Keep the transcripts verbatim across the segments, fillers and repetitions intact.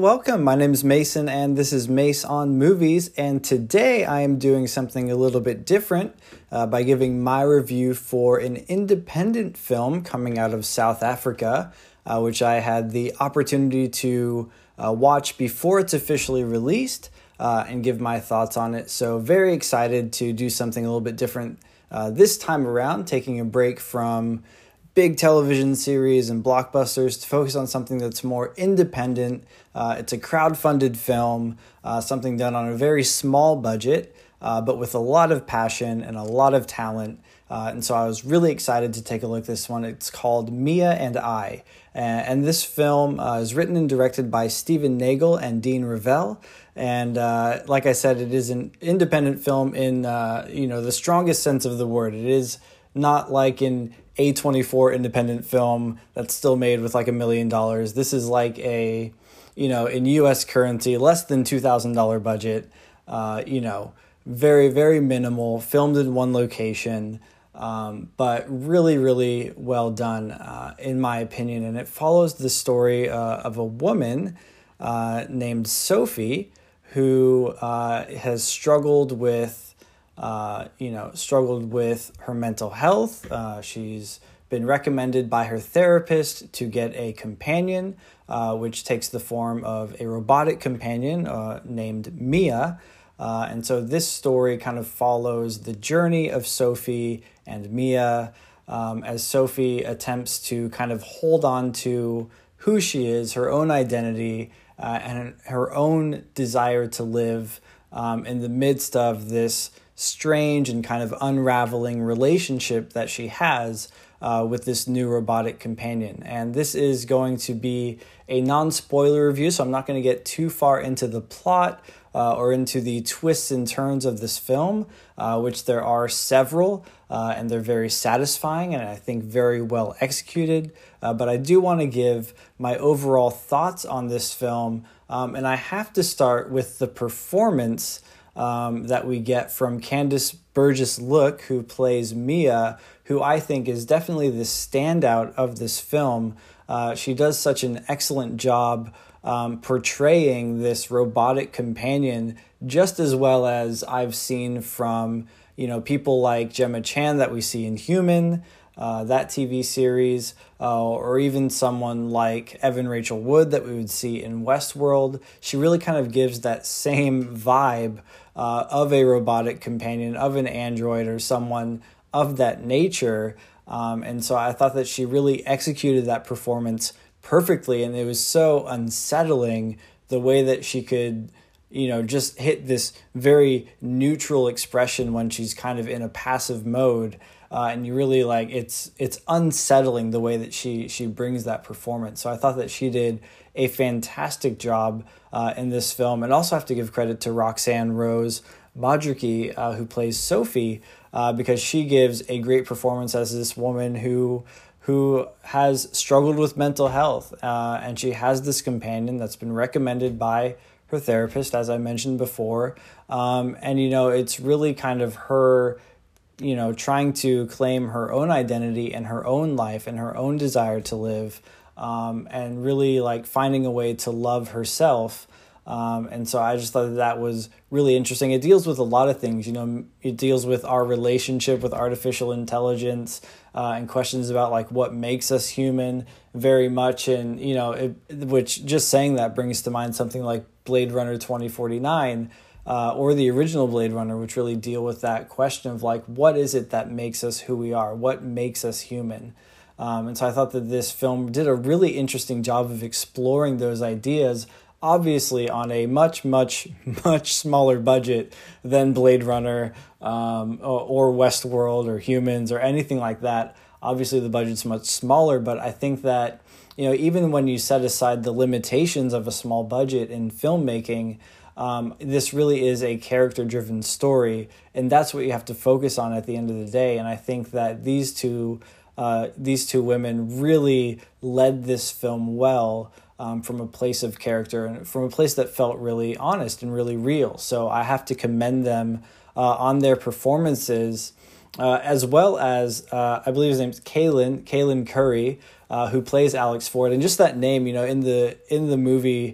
welcome. My name is Mason, and this is Mace on Movies. And today I am doing something a little bit different uh, by giving my review for an independent film coming out of South Africa, uh, which I had the opportunity to uh, watch before it's officially released uh, and give my thoughts on it. So very excited to do something a little bit different uh, this time around, taking a break from big television series and blockbusters to focus on something that's more independent. Uh, it's a crowd-funded film, uh, something done on a very small budget, uh, but with a lot of passion and a lot of talent. Uh, and so I was really excited to take a look at this one. It's called Mia and I. And, and this film uh, is written and directed by Stephen Nagel and Dean Revell. And uh, like I said, it is an independent film in uh, you know the strongest sense of the word. It is not like an A twenty-four independent film that's still made with like a million dollars. This is like a, you know, in U S currency, less than two thousand dollars budget, uh, you know, very, very minimal, filmed in one location, um, but really, really well done, uh, in my opinion. And it follows the story uh, of a woman uh, named Sophie who uh, has struggled with Uh, you know, struggled with her mental health. Uh, she's been recommended by her therapist to get a companion, uh, which takes the form of a robotic companion uh, named Mia. Uh, and so this story kind of follows the journey of Sophie and Mia um, as Sophie attempts to kind of hold on to who she is, her own identity, uh, and her own desire to live um, in the midst of this strange and kind of unraveling relationship that she has uh, with this new robotic companion. And this is going to be a non-spoiler review, so I'm not going to get too far into the plot uh, or into the twists and turns of this film, uh, which there are several, uh, and they're very satisfying and I think very well executed. Uh, but I do want to give my overall thoughts on this film, um, and I have to start with the performance Um, that we get from Candice Burgess-Look, who plays Mia, who I think is definitely the standout of this film. Uh, she does such an excellent job um, portraying this robotic companion, just as well as I've seen from, you know, people like Gemma Chan that we see in Human, Uh, that T V series, uh, or even someone like Evan Rachel Wood that we would see in Westworld. She really kind of gives that same vibe uh, of a robotic companion, of an android, or someone of that nature. Um, and so I thought that she really executed that performance perfectly, and it was so unsettling the way that she could, you know, just hit this very neutral expression when she's kind of in a passive mode. Uh, and you really like it's it's unsettling the way that she she brings that performance. So I thought that she did a fantastic job uh, in this film, and also have to give credit to Roxanne Rose Bajerke, uh, who plays Sophie, uh, because she gives a great performance as this woman who who has struggled with mental health, uh, and she has this companion that's been recommended by her therapist, as I mentioned before, um, and you know it's really kind of her, you know, trying to claim her own identity and her own life and her own desire to live, um, and really like finding a way to love herself. Um, and so I just thought that, that was really interesting. It deals with a lot of things, you know, it deals with our relationship with artificial intelligence, uh, and questions about like what makes us human very much. And, you know, it, which just saying that brings to mind something like Blade Runner twenty forty-nine, Uh, or the original Blade Runner, which really deal with that question of like, what is it that makes us who we are? What makes us human? Um, and so I thought that this film did a really interesting job of exploring those ideas, obviously on a much, much, much smaller budget than Blade Runner um, or, or Westworld or Humans or anything like that. Obviously the budget's much smaller, but I think that, you know, even when you set aside the limitations of a small budget in filmmaking, Um, this really is a character-driven story, and that's what you have to focus on at the end of the day. And I think that these two, uh, these two women really led this film well, um, from a place of character and from a place that felt really honest and really real. So I have to commend them uh, on their performances, uh, as well as uh, I believe his name's Kalen Kalen Curry, uh, who plays Alex Ford, and just that name, you know, in the in the movie.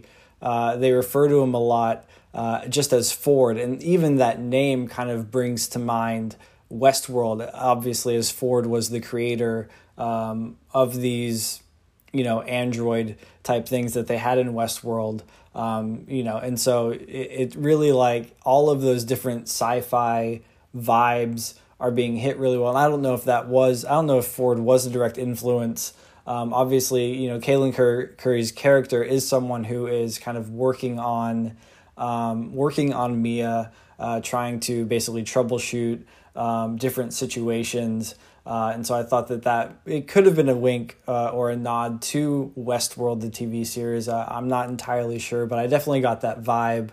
uh, they refer to him a lot uh, just as Ford. And even that name kind of brings to mind Westworld, obviously, as Ford was the creator um, of these, you know, android type things that they had in Westworld. Um, you know, and so it, it really, like, all of those different sci-fi vibes are being hit really well. And I don't know if that was, I don't know if Ford was a direct influence. Um, obviously, you know, Caitlin Cur- Curry's character is someone who is kind of working on, um, working on Mia, uh, trying to basically troubleshoot um, different situations. Uh, and so I thought that, that it could have been a wink uh, or a nod to Westworld, the T V series. Uh, I'm not entirely sure, but I definitely got that vibe.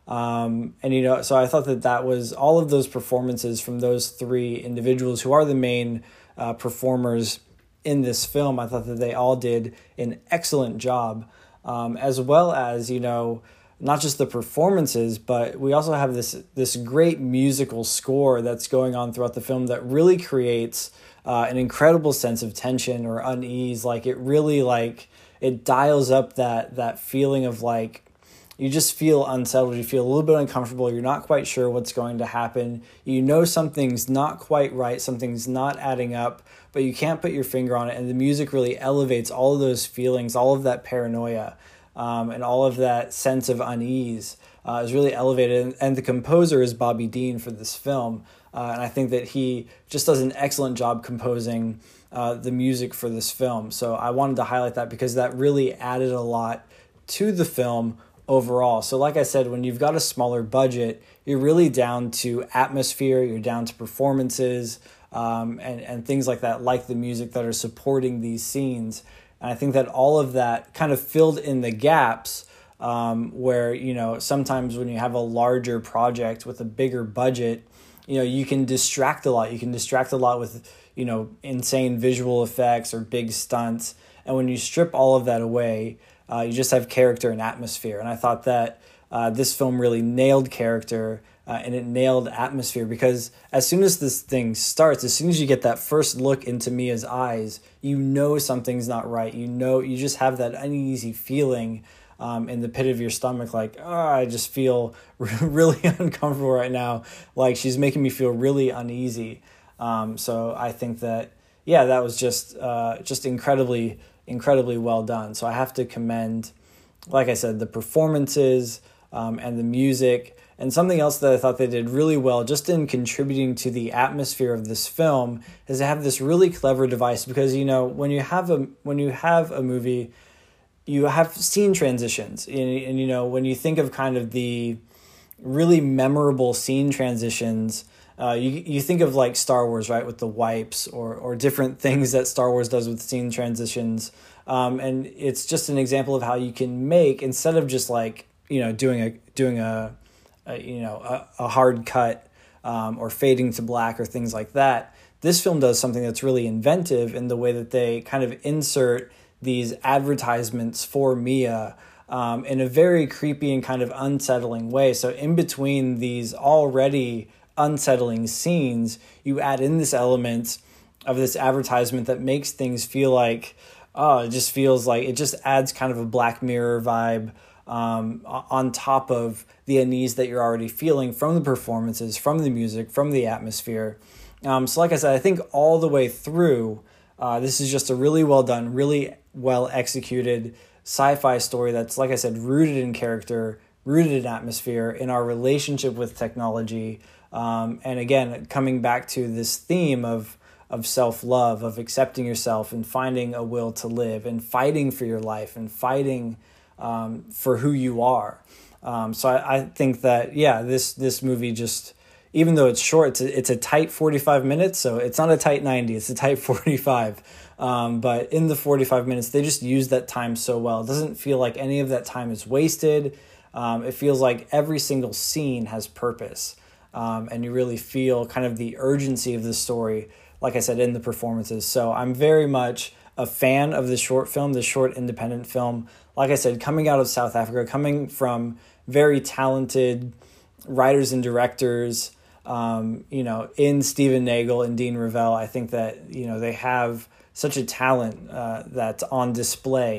Um, and, you know, so I thought that that was all of those performances from those three individuals who are the main uh, performers in this film. I thought that they all did an excellent job, um, as well as, you know, not just the performances, but we also have this this great musical score that's going on throughout the film that really creates uh, an incredible sense of tension or unease. Like, it really, like, it dials up that that feeling of, like, you just feel unsettled, you feel a little bit uncomfortable, you're not quite sure what's going to happen, you know something's not quite right, something's not adding up, but you can't put your finger on it, and the music really elevates all of those feelings, all of that paranoia, um, and all of that sense of unease uh, is really elevated, and, and the composer is Bobby Dean for this film, uh, and I think that he just does an excellent job composing uh, the music for this film, so I wanted to highlight that because that really added a lot to the film overall. So like I said, when you've got a smaller budget, you're really down to atmosphere, you're down to performances, um, and, and things like that, like the music that are supporting these scenes. And I think that all of that kind of filled in the gaps um, where, you know, sometimes when you have a larger project with a bigger budget, you know, you can distract a lot. You can distract a lot with, you know, insane visual effects or big stunts. And when you strip all of that away, Uh, you just have character and atmosphere. And I thought that uh, this film really nailed character uh, and it nailed atmosphere, because as soon as this thing starts, as soon as you get that first look into Mia's eyes, you know something's not right. You know, you just have that uneasy feeling um, in the pit of your stomach, like, oh, I just feel really uncomfortable right now. Like, she's making me feel really uneasy. Um, so I think that, yeah, that was just uh, just incredibly incredibly well done. So I have to commend, like I said, the performances um, and the music. And something else that I thought they did really well just in contributing to the atmosphere of this film is to have this really clever device, because, you know, when you have a when you have a movie, you have scene transitions. And, and you know, when you think of kind of the really memorable scene transitions, Uh, you you think of like Star Wars, right, with the wipes or or different things that Star Wars does with scene transitions, um, and it's just an example of how you can make, instead of just like, you know, doing a doing a, a you know a, a hard cut um, or fading to black or things like that. This film does something that's really inventive in the way that they kind of insert these advertisements for Mia um, in a very creepy and kind of unsettling way. So in between these already unsettling scenes, you add in this element of this advertisement that makes things feel like, oh, it just feels like, it just adds kind of a Black Mirror vibe um, on top of the unease that you're already feeling from the performances, from the music, from the atmosphere. Um, so like I said, I think all the way through, uh, this is just a really well done, really well executed sci-fi story that's, like I said, rooted in character, rooted in atmosphere, in our relationship with technology. Um, and again, coming back to this theme of of self-love, of accepting yourself and finding a will to live and fighting for your life and fighting um, for who you are. Um, so I, I think that, yeah, this this movie just, even though it's short, it's a, it's a tight forty-five minutes. So it's not a tight ninety, it's a tight forty-five. Um, but in the forty-five minutes, they just use that time so well. It doesn't feel like any of that time is wasted. Um, it feels like every single scene has purpose. Um, and you really feel kind of the urgency of the story, like I said, in the performances. So I'm very much a fan of this short film, this short independent film. Like I said, coming out of South Africa, coming from very talented writers and directors, um, you know, in Stephen Nagel and Dean Revell, I think that, you know, they have such a talent uh, that's on display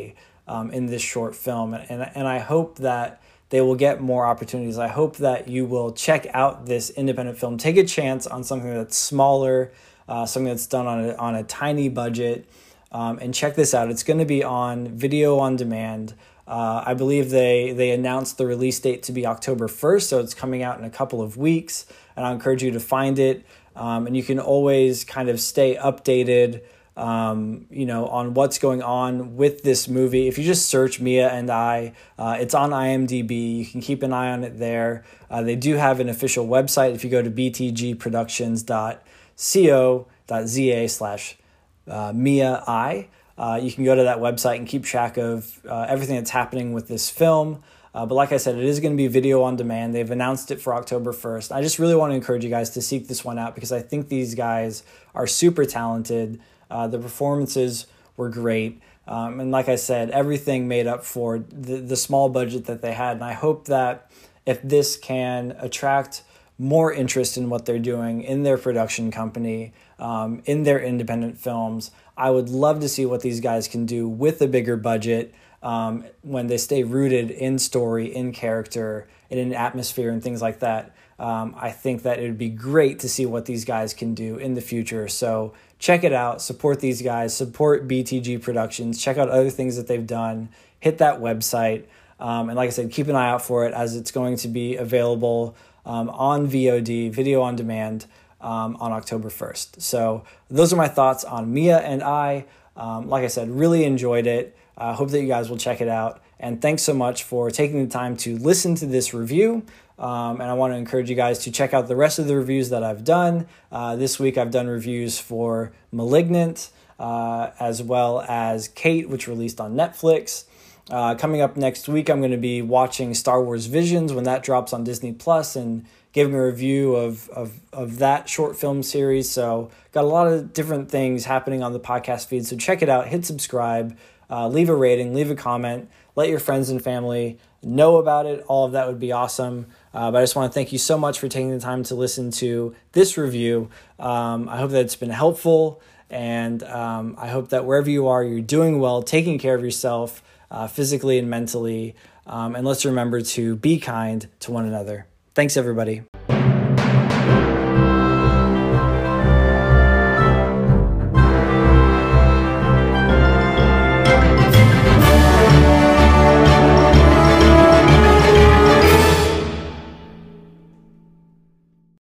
um, in this short film. And, and I hope that they will get more opportunities. I hope that you will check out this independent film. Take a chance on something that's smaller, uh, something that's done on a, on a tiny budget, um, and check this out. It's going to be on video on demand. Uh, I believe they, they announced the release date to be October first, so it's coming out in a couple of weeks, and I encourage you to find it. Um, and you can always kind of stay updated Um, you know, on what's going on with this movie. If you just search Mia and I, uh, it's on I M D B. You can keep an eye on it there. Uh, they do have an official website. If you go to b t g productions dot co dot z a slash Mia I, uh, you can go to that website and keep track of uh, everything that's happening with this film. Uh, but like I said, it is going to be video on demand. They've announced it for October first. I just really want to encourage you guys to seek this one out because I think these guys are super talented. Uh, the performances were great. Um, and like I said, everything made up for the, the small budget that they had. And I hope that if this can attract more interest in what they're doing in their production company, um, in their independent films, I would love to see what these guys can do with a bigger budget um, when they stay rooted in story, in character, and in atmosphere and things like that. Um, I think that it would be great to see what these guys can do in the future. So check it out, support these guys, support B T G Productions, check out other things that they've done, hit that website. Um, and like I said, keep an eye out for it as it's going to be available um, on V O D, video on demand, um, on October first. So those are my thoughts on Mia and I. Um, like I said, really enjoyed it. I uh, hope that you guys will check it out. And thanks so much for taking the time to listen to this review. Um, and I want to encourage you guys to check out the rest of the reviews that I've done. Uh, this week I've done reviews for Malignant, uh, as well as Kate, which released on Netflix. Uh, coming up next week, I'm going to be watching Star Wars Visions when that drops on Disney Plus and giving a review of, of, of that short film series. So got a lot of different things happening on the podcast feed. So check it out, hit subscribe, uh, leave a rating, leave a comment, let your friends and family know about it. All of that would be awesome. Uh, but I just want to thank you so much for taking the time to listen to this review. Um, I hope that it's been helpful, and um, I hope that wherever you are, you're doing well, taking care of yourself uh, physically and mentally. Um, and let's remember to be kind to one another. Thanks, everybody.